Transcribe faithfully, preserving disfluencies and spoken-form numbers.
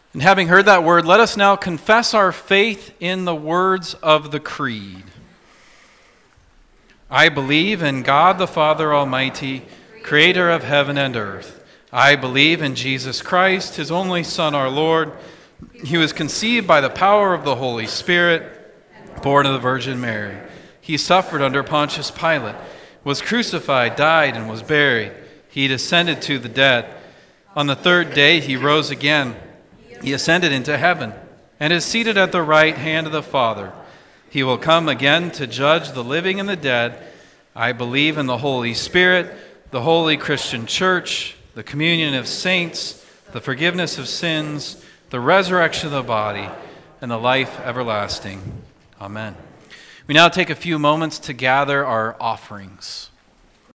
And having heard that word, let us now confess our faith in the words of the Creed. I believe in God the Father Almighty, creator of heaven and earth. I believe in Jesus Christ, his only Son, our Lord. He was conceived by the power of the Holy Spirit, born of the Virgin Mary. He suffered under Pontius Pilate, was crucified, died, and was buried. He descended to the dead. On the third day he rose again. He ascended into heaven and is seated at the right hand of the Father. He will come again to judge the living and the dead. I believe in the Holy Spirit, the holy Christian church, the communion of saints, the forgiveness of sins, the resurrection of the body, and the life everlasting. Amen. We now take a few moments to gather our offerings.